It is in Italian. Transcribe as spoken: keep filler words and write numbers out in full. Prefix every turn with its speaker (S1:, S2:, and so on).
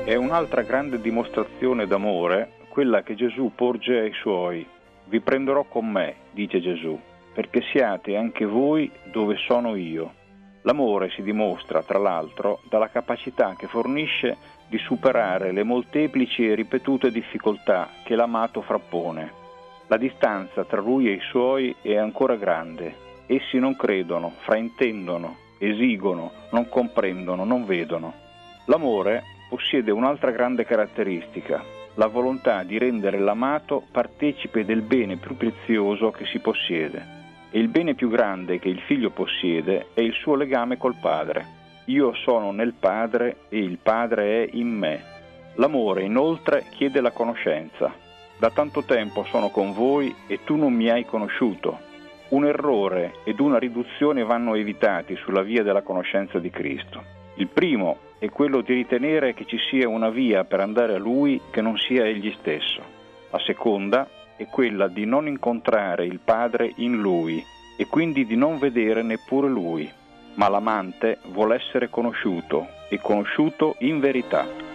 S1: È un'altra grande dimostrazione d'amore quella che Gesù porge ai suoi. Vi prenderò con me, dice Gesù, perché siate anche voi dove sono io. L'amore si dimostra, tra l'altro, dalla capacità che fornisce di superare le molteplici e ripetute difficoltà che l'amato frappone. La distanza tra lui e i suoi è ancora grande. Essi non credono, fraintendono, esigono, non comprendono, non vedono. L'amore possiede un'altra grande caratteristica, la volontà di rendere l'amato partecipe del bene più prezioso che si possiede. E il bene più grande che il figlio possiede è il suo legame col padre. Io sono nel padre e il padre è in me. L'amore, inoltre, chiede la conoscenza. Da tanto tempo sono con voi e tu non mi hai conosciuto. Un errore ed una riduzione vanno evitati sulla via della conoscenza di Cristo. Il primo è quello di ritenere che ci sia una via per andare a Lui che non sia Egli stesso. La seconda è quella di non incontrare il Padre in Lui e quindi di non vedere neppure Lui. Ma l'amante vuole essere conosciuto e conosciuto in verità.